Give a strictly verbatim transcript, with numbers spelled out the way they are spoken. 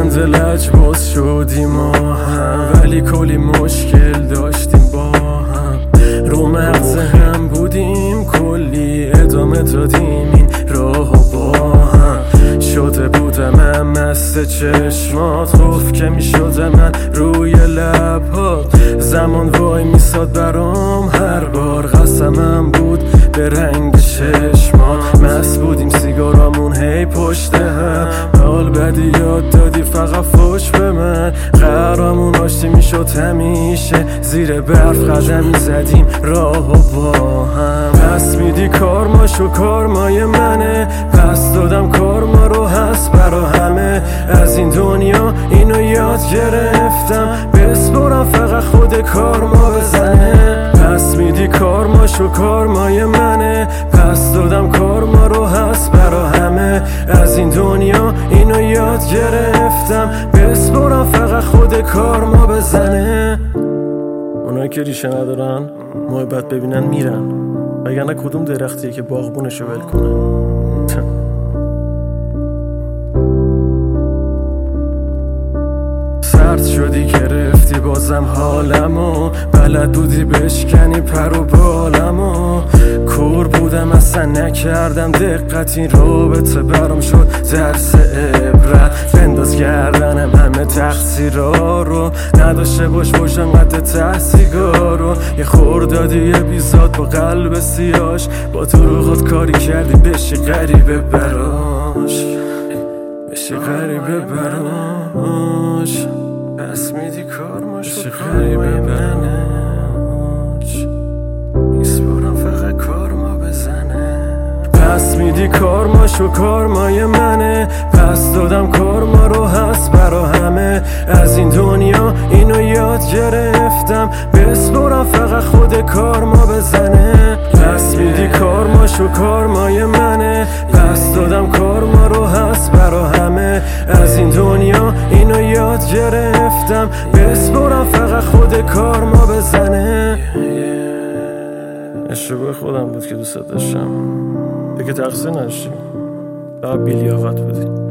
بلند لجباز شدیم ما هم، ولی کلی مشکل داشتیم با هم. رو مغز هم بودیم کلی ادامه دادیم این راه با هم. شده بودم من مست چشمات، خوف که می شده من روی لبات. زمان وای میساد برام هر بار، قسمم بود به رنگ چشمات. مست بودیم سیگارامون هی پشت هم، حال بدی یاد دادی فقط فوش به من. قرارمون آشتی میشد همیشه، زیر برف قدمی زدیم راه و با هم. پس میدی کارماشو کارمای منه، پس دادم کارما رو هست برا همه. از این دنیا اینو یاد گرفتم، بسپرم فقط خود کارما بزنه. پس میدی کارماشو کارمای منه، پس دادم کارما رو هست برا همه. از این دنیا اینو یاد گرفتم، بسپرم فقط خود کارما بزنه. اونایی که ریشه ندارن محبت ببینن میرن، وگرنه کدوم درختیه که باغبونشو ول کنه. سرد شدی گرفتی بازم حالمو، بلد بودی بشکنی پر و بالمو. کور بودم اصلا نکردم دقت، این رابطه برام شد درس عبرت. بنداز گردنم همه تقصیرا رو، نداشته باش باشم قد ته سیگارو. یه خوردادی یه بیزاد با قلب سیاش، با دروغات کاری کردی بشی غریبه براش، بشی غریبه براش. پس میدی کارماشو غریبه براش، میسپارم فقط کارما بزنه. پس میدی کارماشو کارمای منه، پس دادم کارما رو هست برا همه. از این دنیا اینو یاد گرفتم، بسپرم فقط خود کارما بزنه. پس میدی کارماشو کارمای منه، پس دادم کارما رو هست برا همه. از این دنیا اینو یاد گرفتم، بسپرم فقط خود کارما بزنه. اشتباه خودم بود که دوست داشتم، دیگه تقصیر نداشتیم، فقط بیلیاقت بودی.